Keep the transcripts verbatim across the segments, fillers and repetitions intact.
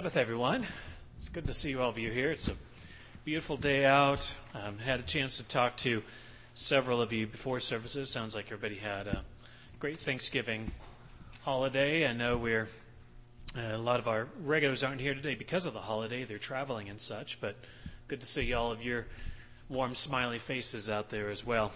Sabbath, everyone. It's good to see all of you here. It's a beautiful day out. Um, had a chance to talk to several of you before services. Sounds like everybody had a great Thanksgiving holiday. I know we're uh, a lot of our regulars aren't here today because of the holiday. They're traveling and such, but good to see all of your warm, smiley faces out there as well.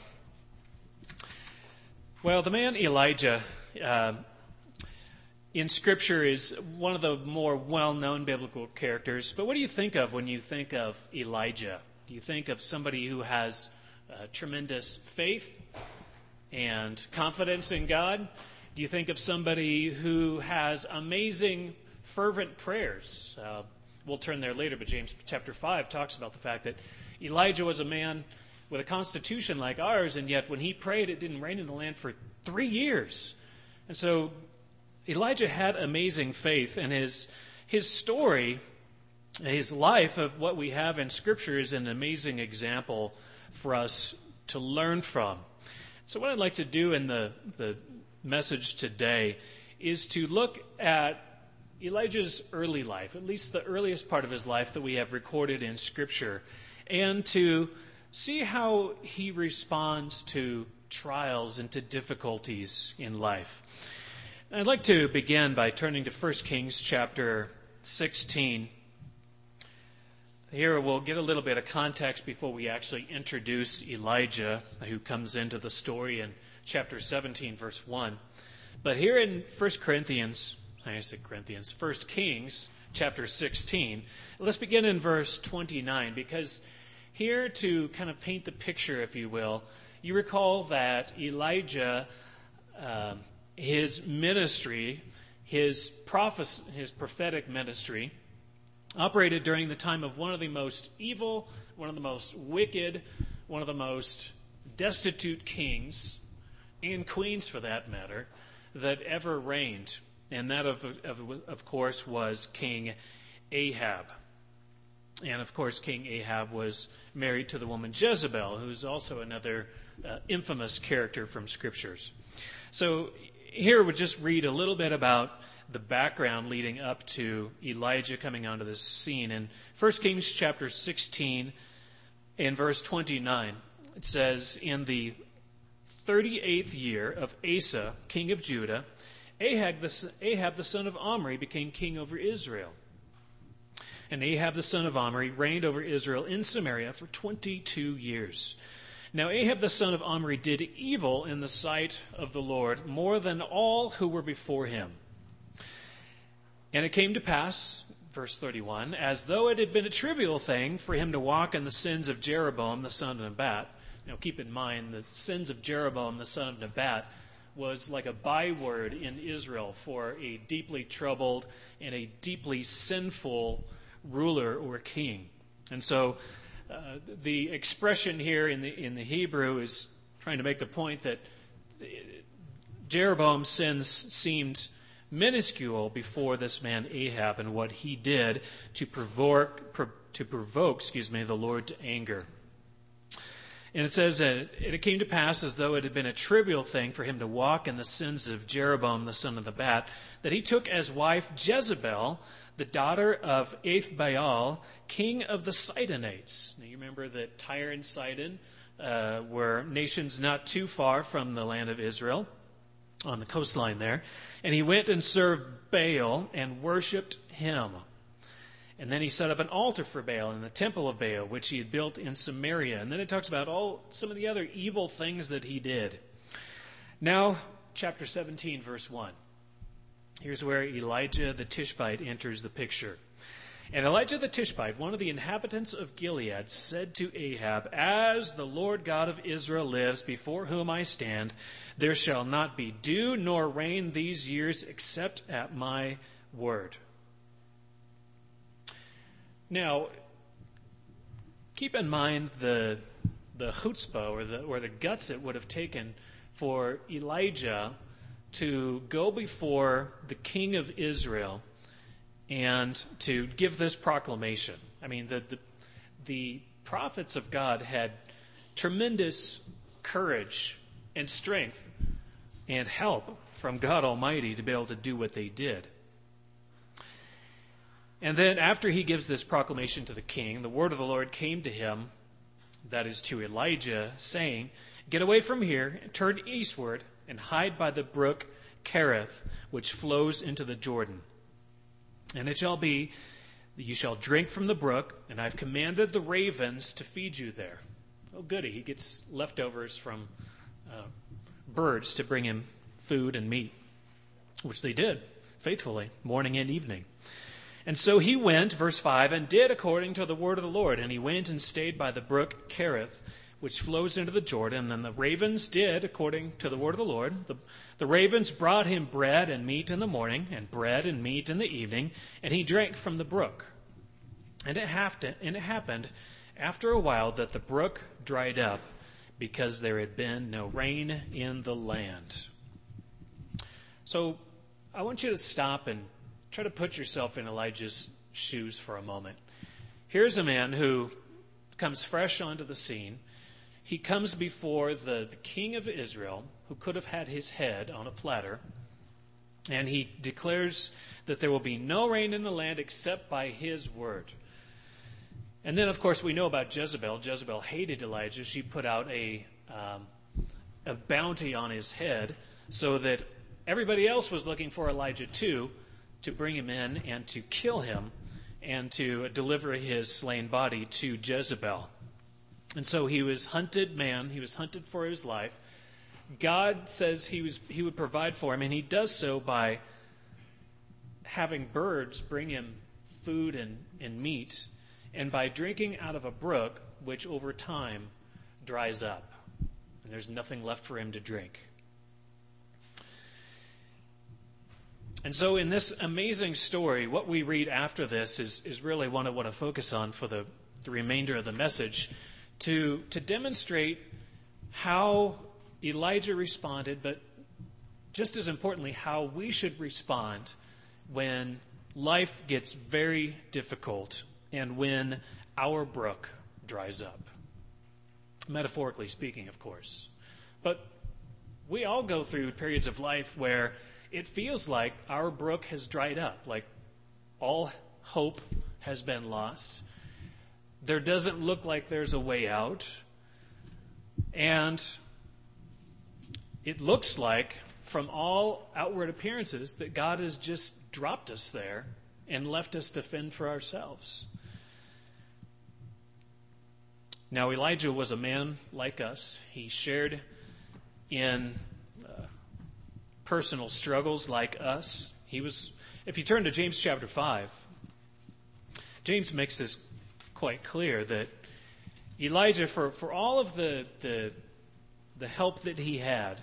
Well, the man Elijah uh, in Scripture is one of the more well-known biblical characters. But what do you think of when you think of Elijah? Do you think of somebody who has uh, tremendous faith and confidence in God? Do you think of somebody who has amazing, fervent prayers? Uh, we'll turn there later, but James chapter five talks about the fact that Elijah was a man with a constitution like ours, and yet when he prayed, it didn't rain in the land for three years. And so Elijah had amazing faith, and his his story, his life of what we have in Scripture is an amazing example for us to learn from. So what I'd like to do in the, the message today is to look at Elijah's early life, at least the earliest part of his life that we have recorded in Scripture, and to see how he responds to trials and to difficulties in life. I'd like to begin by turning to First Kings chapter sixteen. Here we'll get a little bit of context before we actually introduce Elijah, who comes into the story in chapter seventeen, verse one. But here in First Corinthians, I said Corinthians, First Kings chapter sixteen, let's begin in verse twenty-nine, because here to kind of paint the picture, if you will, you recall that Elijah um, his ministry, his prophes- his prophetic ministry, operated during the time of one of the most evil, one of the most wicked, one of the most destitute kings, and queens for that matter, that ever reigned. And that, of, of, of course, was King Ahab. And, of course, King Ahab was married to the woman Jezebel, who's also another uh, infamous character from Scriptures. So here we'll just read a little bit about the background leading up to Elijah coming onto this scene. In First Kings chapter sixteen and verse twenty-nine, it says, "In the thirty-eighth year of Asa, king of Judah, Ahab the, Ahab the son of Omri became king over Israel. And Ahab the son of Omri reigned over Israel in Samaria for twenty-two years. Now Ahab the son of Omri did evil in the sight of the Lord more than all who were before him. And it came to pass," verse thirty-one, "as though it had been a trivial thing for him to walk in the sins of Jeroboam the son of Nebat." Now keep in mind, the sins of Jeroboam the son of Nebat was like a byword in Israel for a deeply troubled and a deeply sinful ruler or king. And so Uh, the expression here in the in the Hebrew is trying to make the point that Jeroboam's sins seemed minuscule before this man Ahab and what he did to provoke pro, to provoke, excuse me, the Lord to anger. And it says that it came to pass, as though it had been a trivial thing for him to walk in the sins of Jeroboam the son of Nebat, that he took as wife Jezebel, the daughter of Ethbaal, king of the Sidonites. Now you remember that Tyre and Sidon uh, were nations not too far from the land of Israel, on the coastline there. And he went and served Baal and worshipped him. And then he set up an altar for Baal in the temple of Baal, which he had built in Samaria. And then it talks about all some of the other evil things that he did. Now, chapter seventeen, verse one. Here's where Elijah the Tishbite enters the picture. "And Elijah the Tishbite, one of the inhabitants of Gilead, said to Ahab, 'As the Lord God of Israel lives, before whom I stand, there shall not be dew nor rain these years except at my word.'" Now, keep in mind the the chutzpah, or the or the guts it would have taken for Elijah to go before the king of Israel and to give this proclamation. I mean, the, the the prophets of God had tremendous courage and strength and help from God Almighty to be able to do what they did. And then after he gives this proclamation to the king, the word of the Lord came to him, that is to Elijah, saying, "Get away from here, and turn eastward, and hide by the brook Kerith, which flows into the Jordan. And it shall be that you shall drink from the brook, and I've commanded the ravens to feed you there." Oh, goody, he gets leftovers from uh, birds to bring him food and meat, which they did faithfully, morning and evening. And so he went, verse five, and did according to the word of the Lord. And he went and stayed by the brook Kerith, which flows into the Jordan. And the ravens did according to the word of the Lord. The, the ravens brought him bread and meat in the morning, and bread and meat in the evening, and he drank from the brook. And it, happened, and it happened after a while that the brook dried up, because there had been no rain in the land. So I want you to stop and try to put yourself in Elijah's shoes for a moment. Here's a man who comes fresh onto the scene. He comes before the, the king of Israel, who could have had his head on a platter, and he declares that there will be no rain in the land except by his word. And then, of course, we know about Jezebel. Jezebel hated Elijah. She put out a, um, a bounty on his head so that everybody else was looking for Elijah too, to bring him in and to kill him and to deliver his slain body to Jezebel. And so he was hunted man. He was hunted for his life. God says he was he would provide for him, and he does so by having birds bring him food and, and meat, and by drinking out of a brook, which over time dries up, and there's nothing left for him to drink. And so in this amazing story, what we read after this is, is really what I want to focus on for the, the remainder of the message, to, to demonstrate how Elijah responded, but just as importantly, how we should respond when life gets very difficult and when our brook dries up. Metaphorically speaking, of course. But we all go through periods of life where it feels like our brook has dried up, like all hope has been lost. There doesn't look like there's a way out. And it looks like, from all outward appearances, that God has just dropped us there and left us to fend for ourselves. Now, Elijah was a man like us. He shared in uh, personal struggles like us. He was, if you turn to James chapter five, James makes this quite clear that Elijah, for, for all of the, the the help that he had,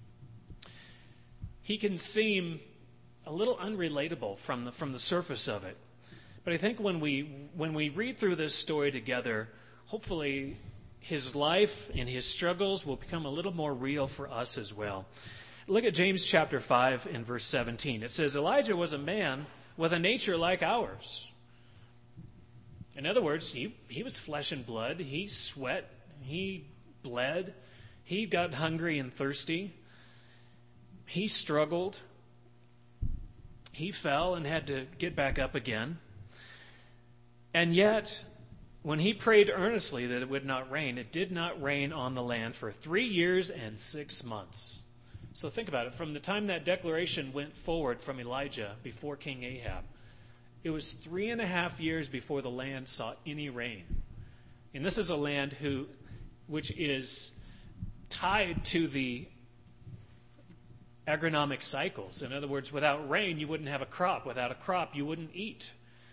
he can seem a little unrelatable from the from the surface of it. But I think when we when we read through this story together, hopefully his life and his struggles will become a little more real for us as well. Look at James chapter five and verse seventeen. It says, Elijah was a man with a nature like ours. In other words, he, he was flesh and blood. He sweat. He bled. He got hungry and thirsty. He struggled. He fell and had to get back up again. And yet, when he prayed earnestly that it would not rain, it did not rain on the land for three years and six months. So think about it. From the time that declaration went forward from Elijah before King Ahab, it was three and a half years before the land saw any rain. And this is a land who, which is tied to the agronomic cycles. In other words, without rain, you wouldn't have a crop. Without a crop, you wouldn't eat.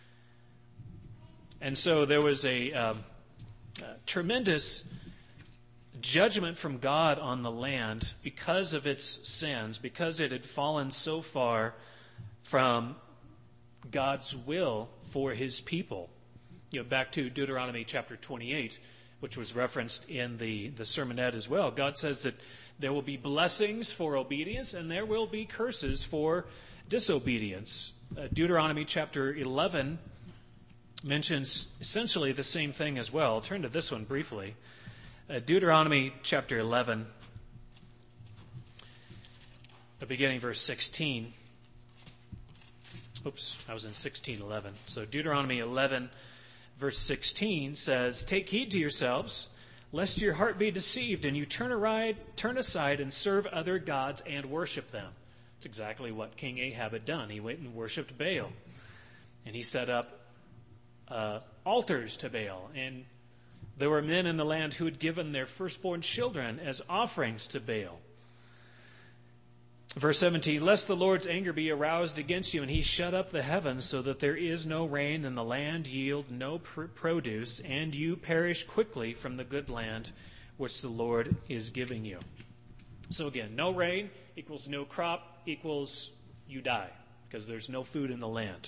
And so there was a, um, a tremendous judgment from God on the land because of its sins, because it had fallen so far from God's will for his people. You know, back to Deuteronomy chapter twenty-eight, which was referenced in the, the sermonette as well. God says that there will be blessings for obedience and there will be curses for disobedience. Uh, Deuteronomy chapter eleven mentions essentially the same thing as well. I'll turn to this one briefly. Uh, Deuteronomy chapter eleven, beginning verse sixteen. oops, I was in sixteen eleven. So Deuteronomy eleven, verse sixteen says, "Take heed to yourselves, lest your heart be deceived, and you turn aside, turn aside and serve other gods and worship them." It's exactly what King Ahab had done. He went and worshipped Baal. And he set up uh, altars to Baal. And there were men in the land who had given their firstborn children as offerings to Baal. Verse seventeen, "Lest the Lord's anger be aroused against you, and he shut up the heavens so that there is no rain, and the land yield no pr- produce, and you perish quickly from the good land which the Lord is giving you." So again, no rain equals no crop equals you die, because there's no food in the land.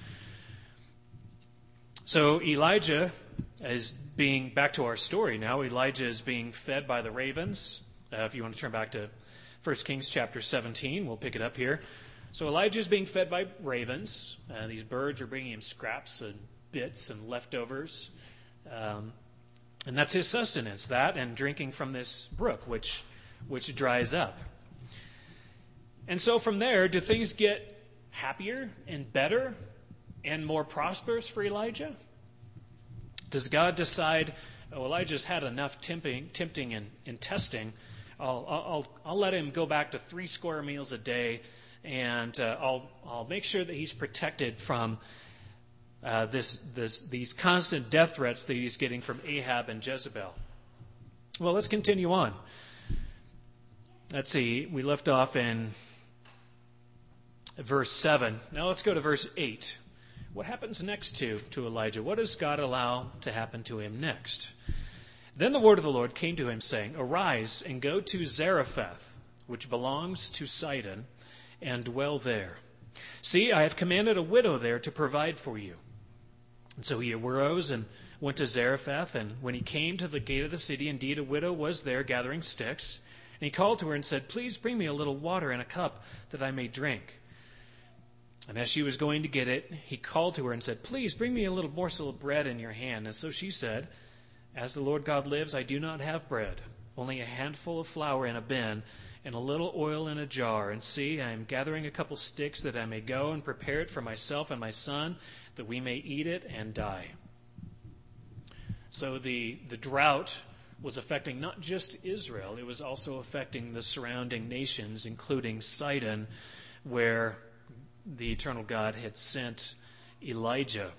So Elijah is being, back to our story now, Elijah is being fed by the ravens. Uh, if you want to turn back to First Kings chapter seventeen, we'll pick it up here. So Elijah is being fed by ravens. Uh, these birds are bringing him scraps and bits and leftovers. Um, and that's his sustenance, that and drinking from this brook, which which dries up. And so from there, do things get happier and better and more prosperous for Elijah? Does God decide, oh, Elijah's had enough tempting, tempting and, and testing. I'll, I'll, I'll let him go back to three square meals a day, and uh, I'll, I'll make sure that he's protected from uh, this, this, these constant death threats that he's getting from Ahab and Jezebel. Well, let's continue on. Let's see, we left off in verse seven. Now let's go to verse eight. What happens next to, to Elijah? What does God allow to happen to him next? "Then the word of the Lord came to him, saying, Arise and go to Zarephath, which belongs to Sidon, and dwell there. See, I have commanded a widow there to provide for you." And so he arose and went to Zarephath, and when he came to the gate of the city, indeed a widow was there gathering sticks. And he called to her and said, "Please bring me a little water in a cup that I may drink." And as she was going to get it, he called to her and said, "Please bring me a little morsel of bread in your hand." And so she said, "As the Lord God lives, I do not have bread, only a handful of flour in a bin and a little oil in a jar. And see, I am gathering a couple sticks that I may go and prepare it for myself and my son, that we may eat it and die." So the, the drought was affecting not just Israel, it was also affecting the surrounding nations, including Sidon, where the eternal God had sent Elijah.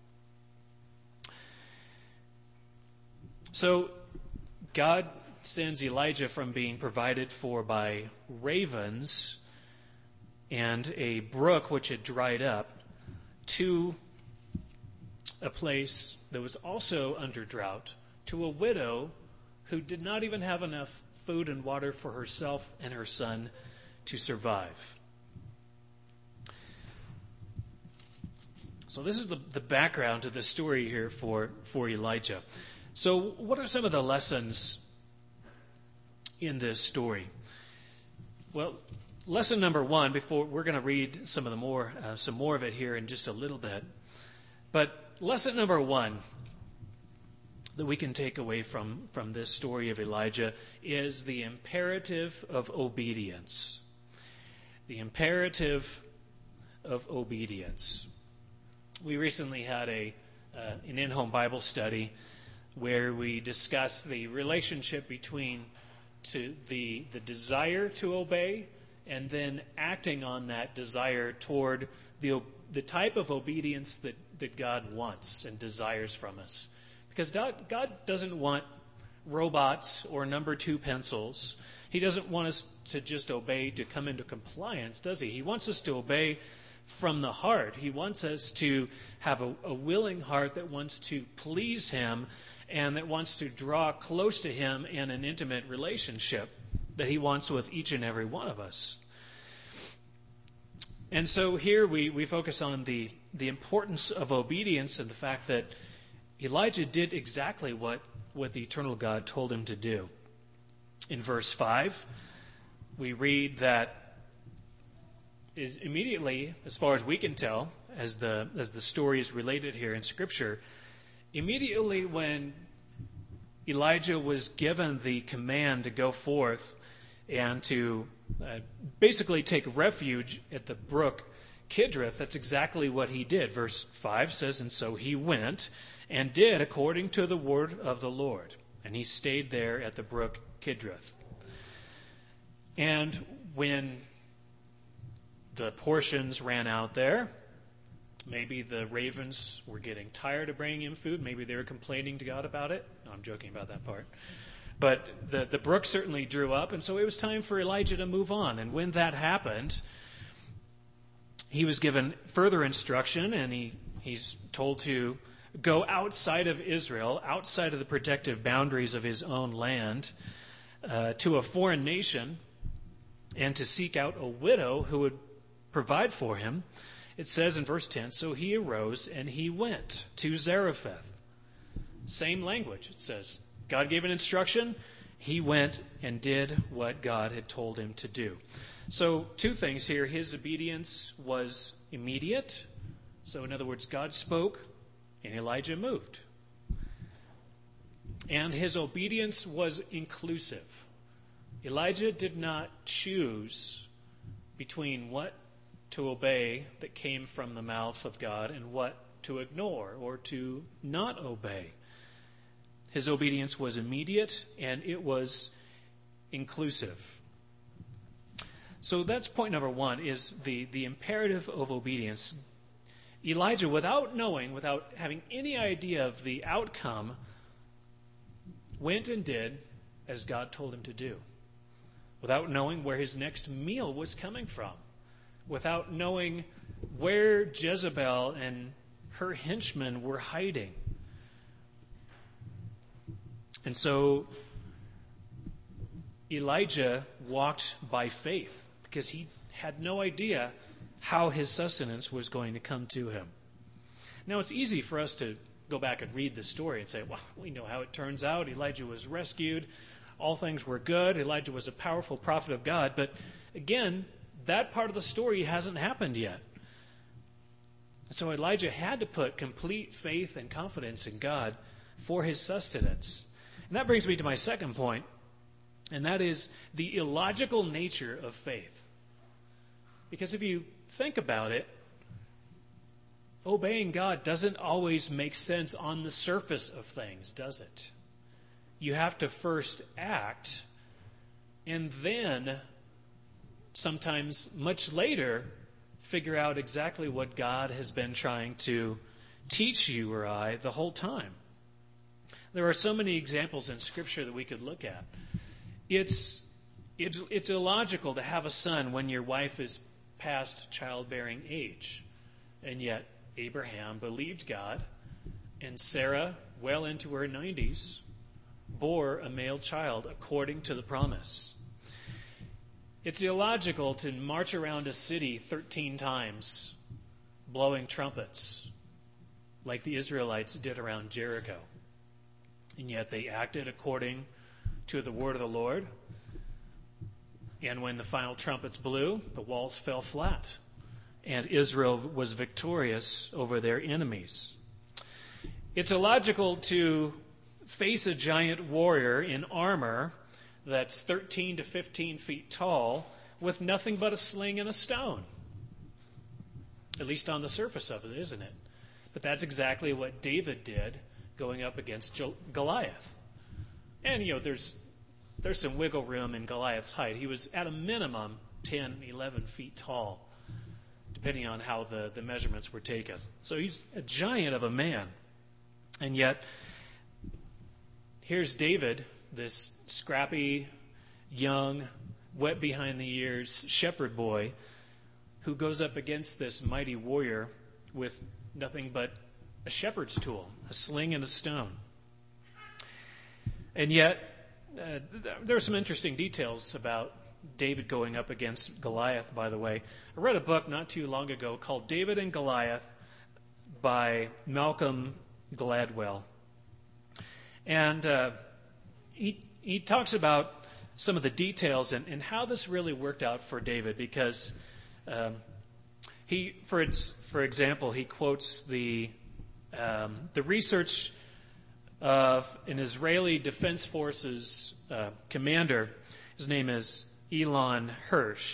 So God sends Elijah from being provided for by ravens and a brook which had dried up to a place that was also under drought, to a widow who did not even have enough food and water for herself and her son to survive. So this is the, the background to the story here for, for Elijah. So what are some of the lessons in this story? Well, lesson number one, before we're going to read some of the more, uh, some more of it here in just a little bit. But lesson number one that we can take away from, from this story of Elijah is the imperative of obedience. The imperative of obedience. We recently had a uh, an in-home Bible study where we discussed the relationship between to the the desire to obey and then acting on that desire toward the the type of obedience that, that God wants and desires from us. Because God doesn't want robots or number two pencils. He doesn't want us to just obey to come into compliance, does he? He wants us to obey from the heart. He wants us to have a, a willing heart that wants to please him and that wants to draw close to him in an intimate relationship that he wants with each and every one of us. And so here we, we focus on the, the importance of obedience and the fact that Elijah did exactly what, what the eternal God told him to do. In verse five, we read that is immediately, as far as we can tell, as the as the story is related here in Scripture, immediately when Elijah was given the command to go forth and to uh, basically take refuge at the brook Kidron, that's exactly what he did. Verse five says, and so he went and did according to the word of the Lord. And he stayed there at the brook Kidron. And when the portions ran out there, maybe the ravens were getting tired of bringing him food. Maybe they were complaining to God about it. No, I'm joking about that part. But the, the brook certainly drew up, and so it was time for Elijah to move on. And when that happened, he was given further instruction, and he, he's told to go outside of Israel, outside of the protective boundaries of his own land, uh, to a foreign nation, and to seek out a widow who would provide for him. It says in verse ten, so he arose and he went to Zarephath. Same language. It says, God gave an instruction. He went and did what God had told him to do. So two things here. His obedience was immediate. So in other words, God spoke and Elijah moved. And his obedience was inclusive. Elijah did not choose between what to obey that came from the mouth of God and what to ignore or to not obey. His obedience was immediate and it was inclusive. So that's point number one, is the, the imperative of obedience. Elijah, without knowing, without having any idea of the outcome, went and did as God told him to do, without knowing where his next meal was coming from, without knowing where Jezebel and her henchmen were hiding. And so Elijah walked by faith because he had no idea how his sustenance was going to come to him. Now, it's easy for us to go back and read the story and say, well, we know how it turns out. Elijah was rescued. All things were good. Elijah was a powerful prophet of God. But again, that part of the story hasn't happened yet. And so Elijah had to put complete faith and confidence in God for his sustenance. And that brings me to my second point, and that is the illogical nature of faith. Because if you think about it, obeying God doesn't always make sense on the surface of things, does it? You have to first act, and then sometimes much later figure out exactly what God has been trying to teach you or I the whole time. There are so many examples in Scripture that we could look at. It's, it's, it's illogical to have a son when your wife is past childbearing age. And yet Abraham believed God, and Sarah, well into her nineties, bore a male child according to the promise. It's illogical to march around a city thirteen times blowing trumpets like the Israelites did around Jericho. And yet they acted according to the word of the Lord. And when the final trumpets blew, the walls fell flat, and Israel was victorious over their enemies. It's illogical to face a giant warrior in armor that's thirteen to fifteen feet tall with nothing but a sling and a stone. At least on the surface of it, isn't it? But that's exactly what David did going up against Goliath. And, you know, there's there's some wiggle room in Goliath's height. He was at a minimum ten, eleven feet tall, depending on how the, the measurements were taken. So he's a giant of a man. And yet, here's David, this scrappy, young, wet behind the ears shepherd boy, who goes up against this mighty warrior with nothing but a shepherd's tool, a sling and a stone. And yet, uh, there are some interesting details about David going up against Goliath, by the way. I read a book not too long ago called David and Goliath by Malcolm Gladwell. And uh, he, he talks about some of the details and, and how this really worked out for David, because um, he, for, its, for example, he quotes the um, the research of an Israeli Defense Forces uh, commander. His name is Elon Hirsch.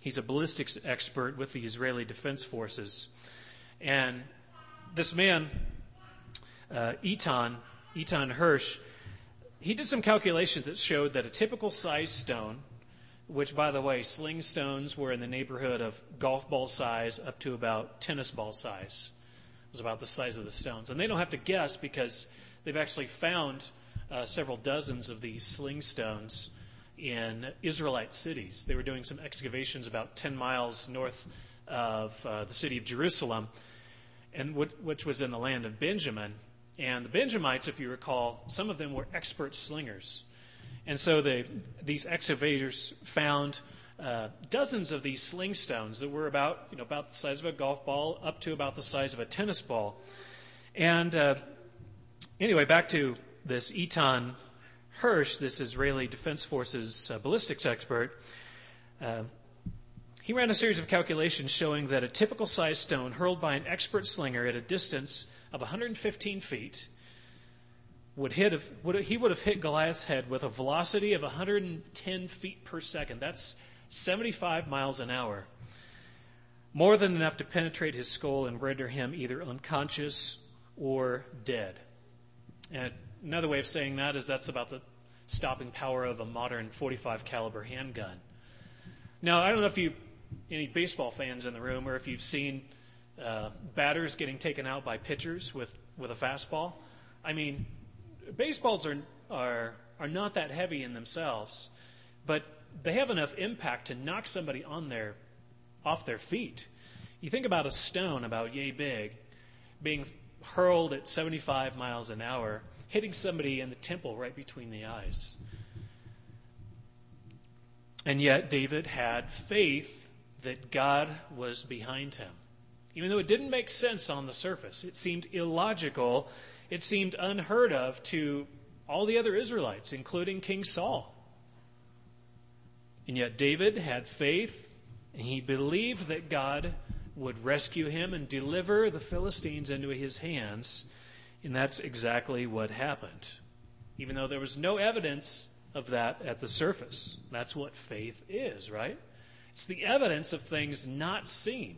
He's a ballistics expert with the Israeli Defense Forces. And this man, uh, Eitan, Eitan Hirsch, he did some calculations that showed that a typical size stone, which, by the way, sling stones were in the neighborhood of golf ball size up to about tennis ball size. It was about the size of the stones. And they don't have to guess because they've actually found uh, several dozens of these sling stones in Israelite cities. They were doing some excavations about ten miles north of uh, the city of Jerusalem, and which was in the land of Benjamin. And the Benjamites, if you recall, some of them were expert slingers. And so they, these excavators found uh, dozens of these sling stones that were about, you know, about the size of a golf ball up to about the size of a tennis ball. And uh, anyway, back to this Eitan Hirsch, this Israeli Defense Forces uh, ballistics expert. Uh, he ran a series of calculations showing that a typical size stone hurled by an expert slinger at a distance of one hundred fifteen feet would hit, would, he would have hit Goliath's head with a velocity of one hundred ten feet per second. That's seventy-five miles an hour. More than enough to penetrate his skull and render him either unconscious or dead. And another way of saying that is that's about the stopping power of a modern forty-five caliber handgun. Now, I don't know if you, any baseball fans in the room, or if you've seen uh, batters getting taken out by pitchers with, with a fastball. I mean, baseballs are, are are not that heavy in themselves, but they have enough impact to knock somebody on their off their feet. You think about a stone about yay big being hurled at seventy-five miles an hour, hitting somebody in the temple right between the eyes. And yet David had faith that God was behind him. Even though it didn't make sense on the surface, it seemed illogical, it seemed unheard of to all the other Israelites, including King Saul. And yet David had faith, and he believed that God would rescue him and deliver the Philistines into his hands, and that's exactly what happened. Even though there was no evidence of that at the surface. That's what faith is, right? It's the evidence of things not seen.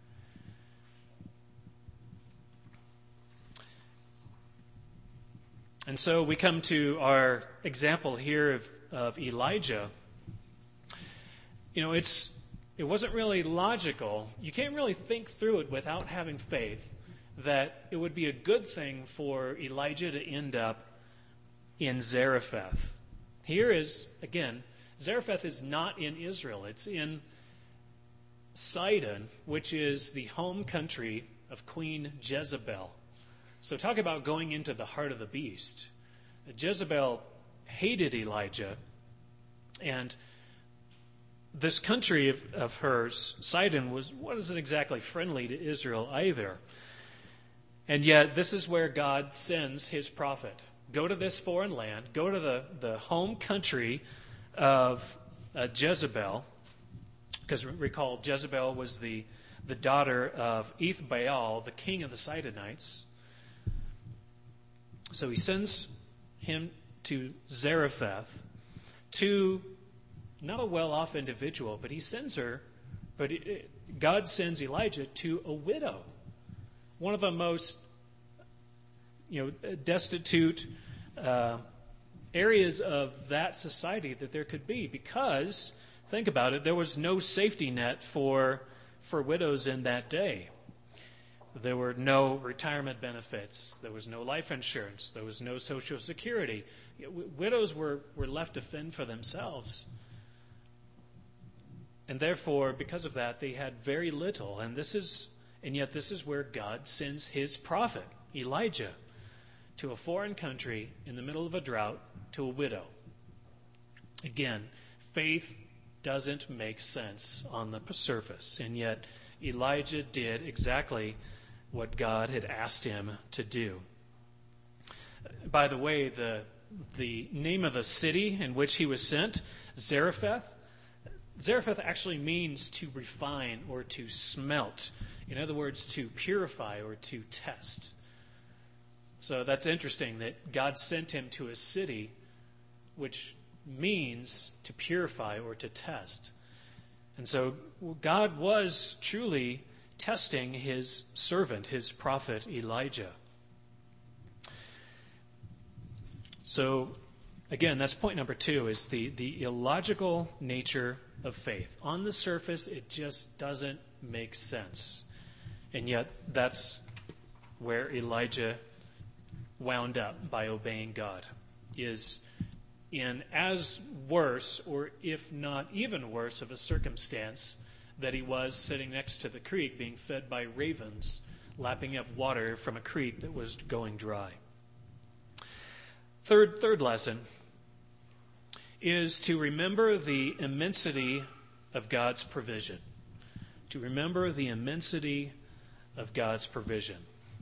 And so we come to our example here of, of Elijah. You know, it's it wasn't really logical. You can't really think through it without having faith that it would be a good thing for Elijah to end up in Zarephath. Here is, again, Zarephath is not in Israel. It's in Sidon, which is the home country of Queen Jezebel. So talk about going into the heart of the beast. Jezebel hated Elijah, and this country of, of hers, Sidon, was wasn't exactly friendly to Israel either. And yet this is where God sends his prophet. Go to this foreign land, go to the, the home country of uh, Jezebel, because recall Jezebel was the, the daughter of Ethbaal, the king of the Sidonites. So he sends him to Zarephath, to not a well-off individual, but he sends her, but it, God sends Elijah to a widow, one of the most, you know, destitute uh, areas of that society that there could be, because, think about it, there was no safety net for for widows in that day. There were no retirement benefits. There was no life insurance. There was no Social Security. Widows were, were left to fend for themselves. And therefore, because of that, they had very little. And this is, and yet this is where God sends his prophet, Elijah, to a foreign country in the middle of a drought, to a widow. Again, faith doesn't make sense on the surface. And yet Elijah did exactly what God had asked him to do. By the way, the the name of the city in which he was sent, Zarephath, Zarephath actually means to refine or to smelt. In other words, to purify or to test. So that's interesting that God sent him to a city which means to purify or to test. And so God was truly testing his servant, his prophet Elijah. So, again, that's point number two, is the, the illogical nature of faith. On the surface, it just doesn't make sense. And yet, that's where Elijah wound up by obeying God, is in as worse, or if not even worse, of a circumstance that he was sitting next to the creek being fed by ravens, lapping up water from a creek that was going dry. Third, third lesson is to remember the immensity of God's provision. To remember the immensity of God's provision.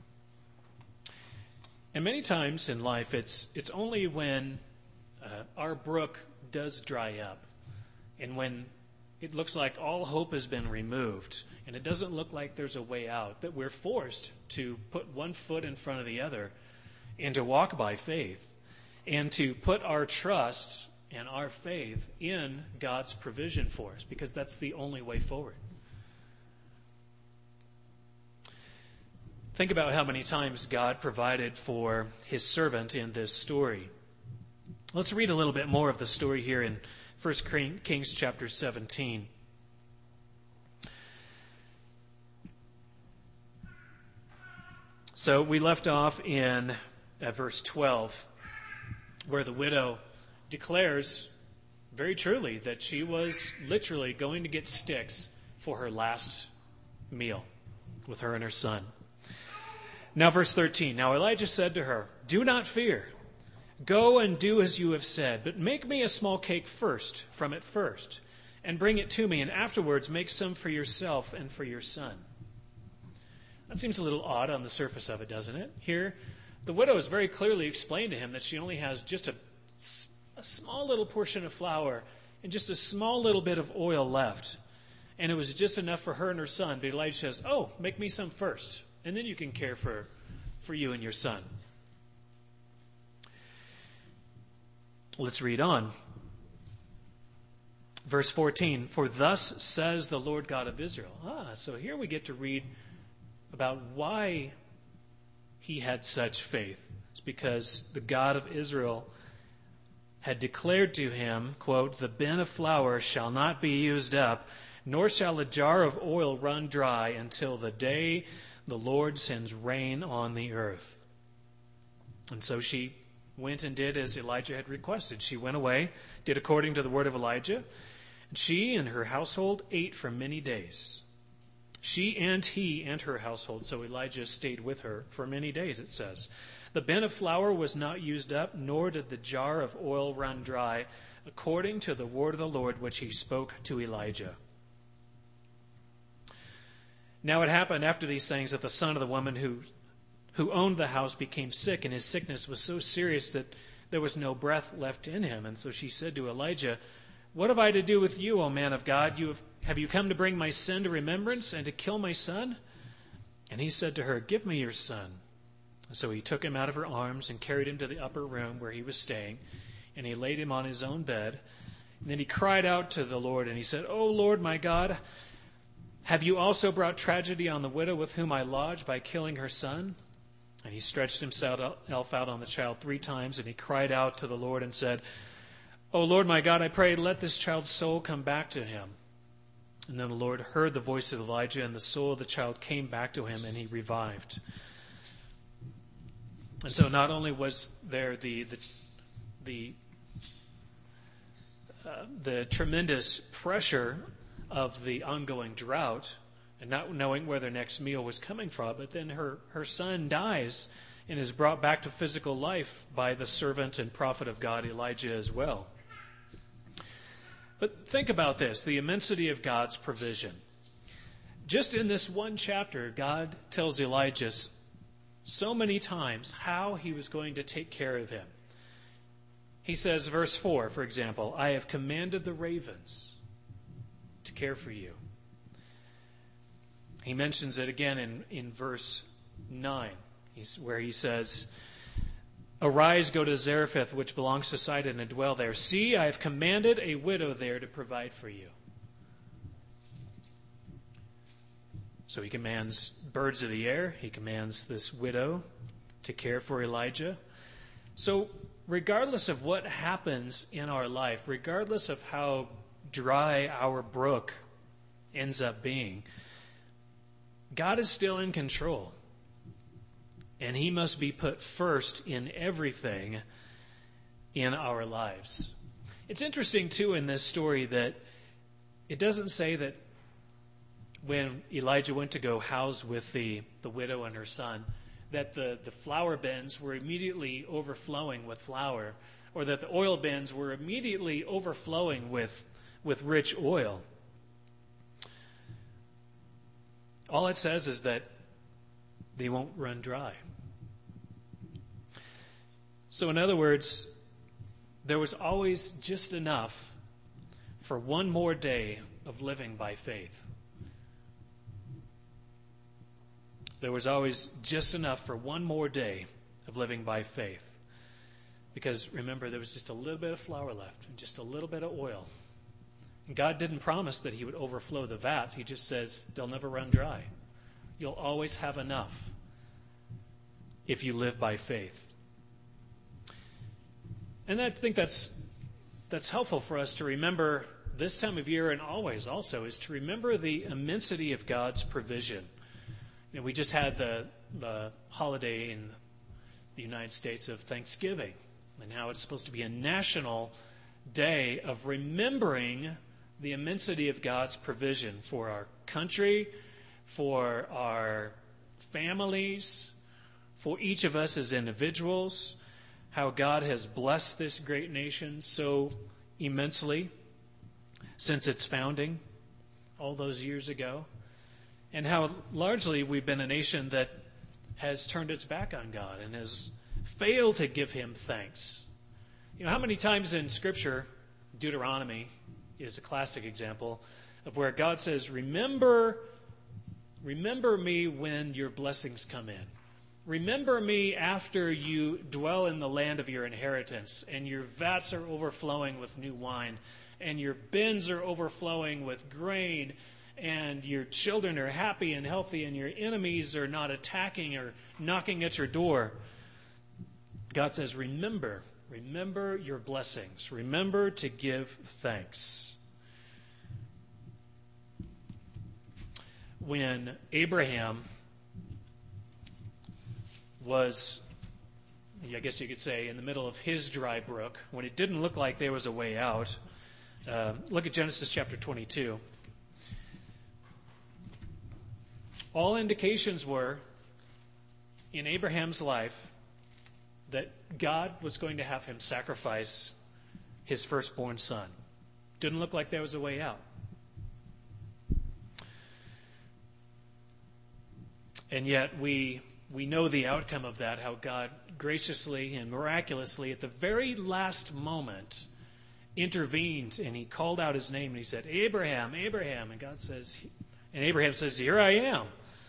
And many times in life, it's it's only when uh, our brook does dry up, and when it looks like all hope has been removed, and it doesn't look like there's a way out, that we're forced to put one foot in front of the other and to walk by faith and to put our trust and our faith in God's provision for us, because that's the only way forward. Think about how many times God provided for his servant in this story. Let's read a little bit more of the story here in First Kings chapter seventeen. So we left off in uh, verse twelve, where the widow declares very truly that she was literally going to get sticks for her last meal with her and her son. Now verse thirteen, now Elijah said to her, do not fear. Go and do as you have said, but make me a small cake first, from it first, and bring it to me, and afterwards make some for yourself and for your son. That seems a little odd on the surface of it, doesn't it? Here, the widow has very clearly explained to him that she only has just a, a small little portion of flour and just a small little bit of oil left. And it was just enough for her and her son. But Elijah says, oh, make me some first, and then you can care for, for you and your son. Let's read on. Verse fourteen, for thus says the Lord God of Israel. Ah, so here we get to read about why he had such faith. It's because the God of Israel had declared to him, quote, the bin of flour shall not be used up, nor shall a jar of oil run dry until the day the Lord sends rain on the earth. And so she went and did as Elijah had requested. She went away, did according to the word of Elijah, and she and her household ate for many days. She and he and her household, so Elijah stayed with her for many days, it says. The bin of flour was not used up, nor did the jar of oil run dry, according to the word of the Lord which he spoke to Elijah. Now it happened after these things that the son of the woman who who owned the house became sick, and his sickness was so serious that there was no breath left in him. And so she said to Elijah, what have I to do with you, O man of God? You have, have you come to bring my sin to remembrance and to kill my son? And he said to her, give me your son. And so he took him out of her arms and carried him to the upper room where he was staying, and he laid him on his own bed. And then he cried out to the Lord, and he said, O Lord my God, have you also brought tragedy on the widow with whom I lodged by killing her son? And he stretched himself out on the child three times, and he cried out to the Lord and said, O Lord my God, I pray, let this child's soul come back to him. And then the Lord heard the voice of Elijah, and the soul of the child came back to him, and he revived. And so not only was there the the the, uh, the tremendous pressure of the ongoing drought, and not knowing where their next meal was coming from, but then her, her son dies and is brought back to physical life by the servant and prophet of God, Elijah, as well. But think about this, the immensity of God's provision. Just in this one chapter, God tells Elijah so many times how he was going to take care of him. He says, verse four, for example, I have commanded the ravens to care for you. He mentions it again in, in verse nine, he's, where he says, arise, go to Zarephath, which belongs to Sidon, and dwell there. See, I have commanded a widow there to provide for you. So he commands birds of the air. He commands this widow to care for Elijah. So regardless of what happens in our life, regardless of how dry our brook ends up being, God is still in control. And he must be put first in everything in our lives. It's interesting, too, in this story that it doesn't say that when Elijah went to go house with the, the widow and her son, that the, the flour bins were immediately overflowing with flour, or that the oil bins were immediately overflowing with, with rich oil. All it says is that they won't run dry. So in other words, there was always just enough for one more day of living by faith. There was always just enough for one more day of living by faith. Because remember, there was just a little bit of flour left and just a little bit of oil. And God didn't promise that he would overflow the vats. He just says they'll never run dry. You'll always have enough if you live by faith. And I think that's that's helpful for us to remember this time of year and always also, is to remember the immensity of God's provision. You know, we just had the, the holiday in the United States of Thanksgiving, and how it's supposed to be a national day of remembering the immensity of God's provision for our country, for our families, for each of us as individuals, how God has blessed this great nation so immensely since its founding all those years ago. And how largely we've been a nation that has turned its back on God and has failed to give him thanks. You know, how many times in Scripture, Deuteronomy is a classic example of where God says, remember, remember me when your blessings come in. Remember me after you dwell in the land of your inheritance and your vats are overflowing with new wine and your bins are overflowing with grain, and your children are happy and healthy, and your enemies are not attacking or knocking at your door. God says, remember, remember your blessings. Remember to give thanks. When Abraham was, I guess you could say, in the middle of his dry brook, when it didn't look like there was a way out, uh, look at Genesis chapter twenty-two. All indications were, in Abraham's life, that God was going to have him sacrifice his firstborn son. Didn't look like there was a way out. And yet we we know the outcome of that, how God graciously and miraculously, at the very last moment, intervened, and he called out his name, and he said, Abraham, Abraham. And God says, and Abraham says, here I am.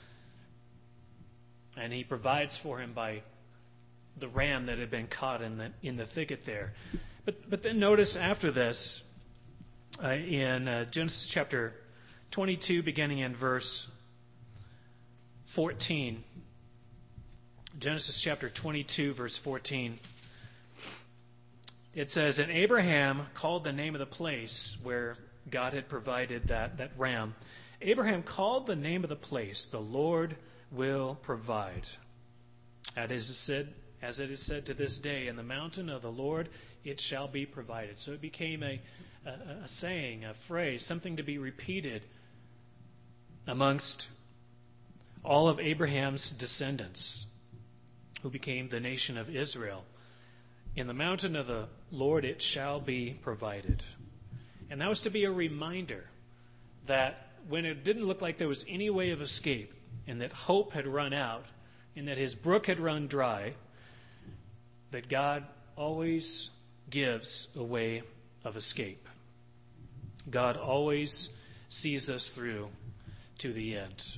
And he provides for him by the ram that had been caught in the in the thicket there. But but then notice after this, uh, in uh, Genesis chapter twenty-two, beginning in verse fourteen. Genesis chapter twenty-two, verse fourteen. It says, and Abraham called the name of the place where God had provided that, that ram. Abraham called the name of the place, the Lord will provide. As it is said, as it is said to this day, in the mountain of the Lord it shall be provided. So it became a, a, a saying, a phrase, something to be repeated amongst all of Abraham's descendants, who became the nation of Israel. In the mountain of the Lord it shall be provided. And that was to be a reminder that when it didn't look like there was any way of escape, and that hope had run out, and that his brook had run dry, that God always gives a way of escape. God always sees us through to the end.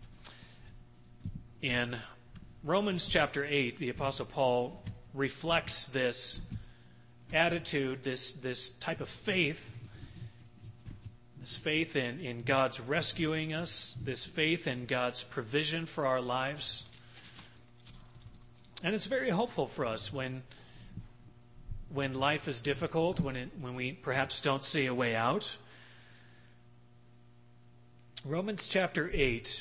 In Romans chapter eight, the Apostle Paul reflects this attitude, this, this type of faith, this faith in, in God's rescuing us, this faith in God's provision for our lives. And it's very helpful for us when when life is difficult, when it, when we perhaps don't see a way out. Romans chapter eight,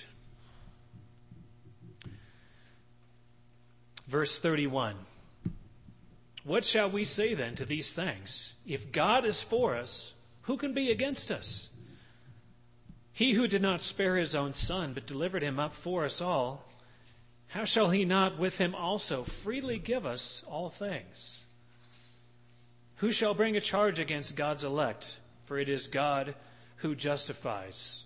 verse thirty-one. What shall we say then to these things? If God is for us, who can be against us? He who did not spare his own son, but delivered him up for us all, how shall he not with him also freely give us all things? Who shall bring a charge against God's elect? For it is God who justifies.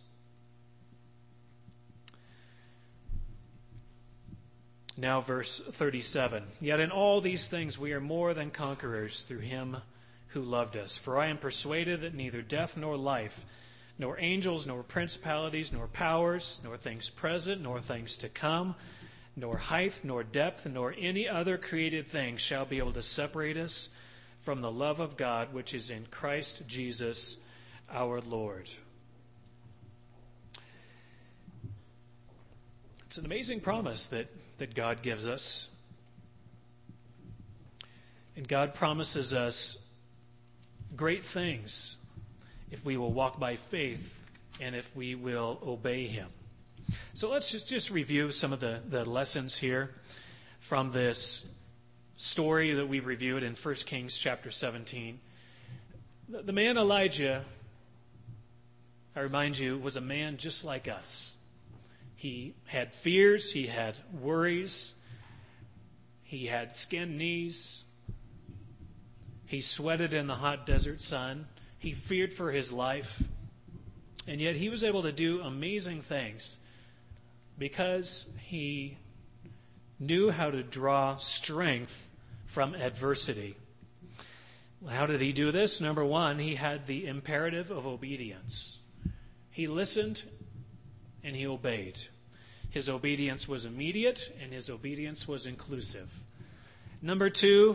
Now verse thirty-seven. Yet in all these things we are more than conquerors through him who loved us. For I am persuaded that neither death nor life, nor angels, nor principalities, nor powers, nor things present, nor things to come, nor height, nor depth, nor any other created thing shall be able to separate us from the love of God which is in Christ Jesus our Lord. It's an amazing promise that, that God gives us. And God promises us great things if we will walk by faith and if we will obey him. So let's just, just review some of the, the lessons here from this story that we reviewed in First Kings chapter seventeen. The, the man Elijah, I remind you, was a man just like us. He had fears, he had worries, he had skinned knees, he sweated in the hot desert sun, he feared for his life, and yet he was able to do amazing things because he knew how to draw strength from adversity. How did he do this? Number one, he had the imperative of obedience. He listened and he obeyed. His obedience was immediate and his obedience was inclusive. Number two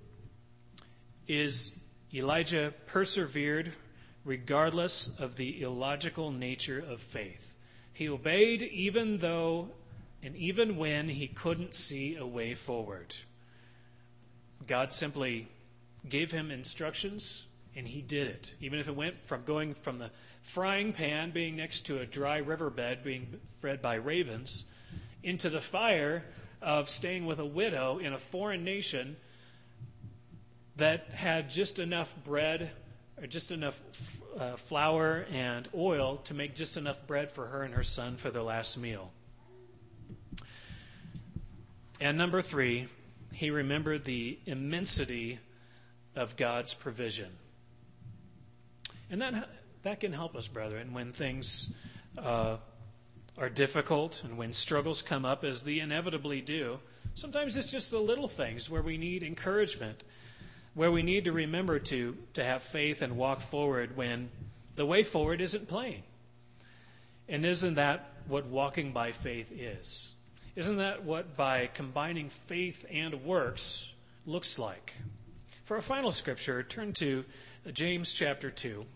is Elijah persevered regardless of the illogical nature of faith. He obeyed even though and even when he couldn't see a way forward. God simply gave him instructions and he did it. Even if it went from going from the frying pan being next to a dry riverbed being fed by ravens into the fire of staying with a widow in a foreign nation that had just enough bread or just enough uh, flour and oil to make just enough bread for her and her son for their last meal. And number three, he remembered the immensity of God's provision. And that that can help us, brethren, when things uh, are difficult and when struggles come up, as they inevitably do. Sometimes it's just the little things where we need encouragement, where we need to remember to, to have faith and walk forward when the way forward isn't plain. And isn't that what walking by faith is? Isn't that what by combining faith and works looks like? For our final scripture, turn to James chapter two.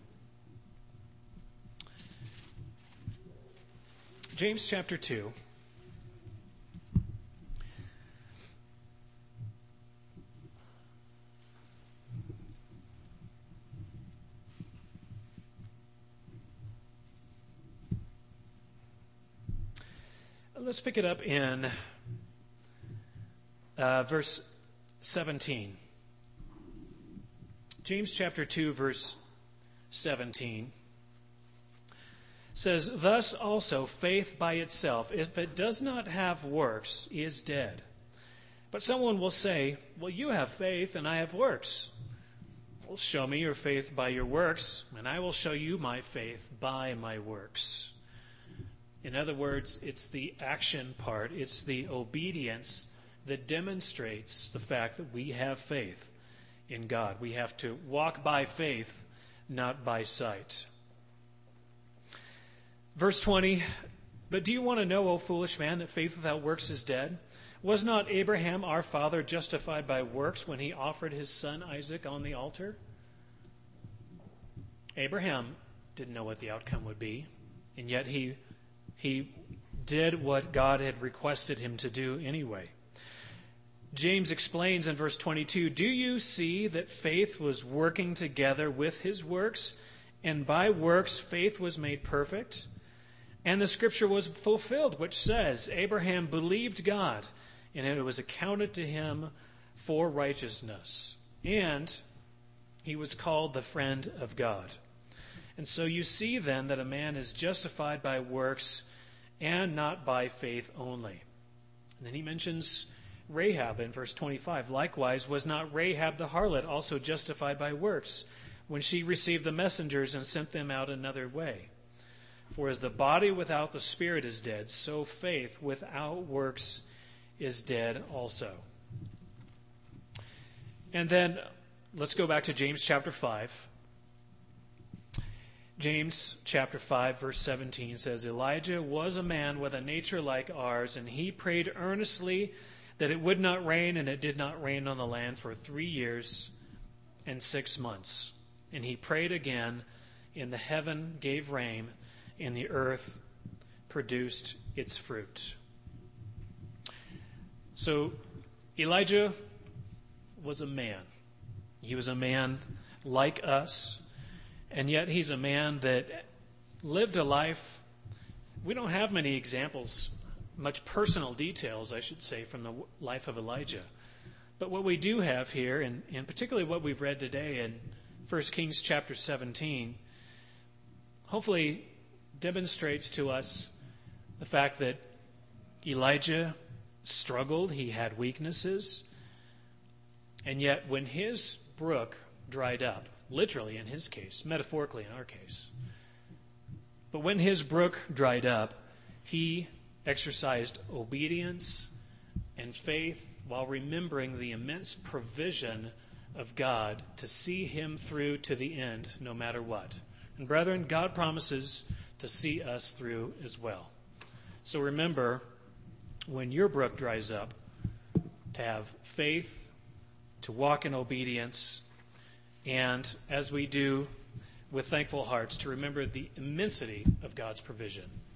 James chapter two. Let's pick it up in uh, verse seventeen. James chapter two, verse seventeen says, "Thus also faith by itself, if it does not have works, is dead. But someone will say, well, you have faith and I have works. Well, show me your faith by your works, and I will show you my faith by my works." In other words, it's the action part, it's the obedience that demonstrates the fact that we have faith in God. We have to walk by faith, not by sight. Verse twenty, "But do you want to know, O foolish man, that faith without works is dead? Was not Abraham our father justified by works when he offered his son Isaac on the altar?" Abraham didn't know what the outcome would be, and yet he he did what God had requested him to do anyway. James explains in verse twenty-two, "Do you see that faith was working together with his works, and by works faith was made perfect? And the scripture was fulfilled, which says, Abraham believed God, and it was accounted to him for righteousness. And he was called the friend of God." And so you see then that a man is justified by works and not by faith only. And then he mentions Rahab in verse twenty-five. "Likewise, was not Rahab the harlot also justified by works, when she received the messengers and sent them out another way? For as the body without the spirit is dead, so faith without works is dead also." And then let's go back to James chapter five. James chapter five, verse seventeen says, "Elijah was a man with a nature like ours, and he prayed earnestly that it would not rain, and it did not rain on the land for three years and six months. And he prayed again, and the heaven gave rain, and the earth produced its fruit." So Elijah was a man. He was a man like us, and yet he's a man that lived a life. We don't have many examples, much personal details, I should say, from the life of Elijah. But what we do have here, and, and particularly what we've read today in First Kings chapter seventeen, hopefully demonstrates to us the fact that Elijah struggled, he had weaknesses, and yet when his brook dried up, literally in his case, metaphorically in our case, but when his brook dried up, he exercised obedience and faith while remembering the immense provision of God to see him through to the end, no matter what. And brethren, God promises to see us through as well. So remember, when your brook dries up, to have faith, to walk in obedience, and as we do with thankful hearts, to remember the immensity of God's provision.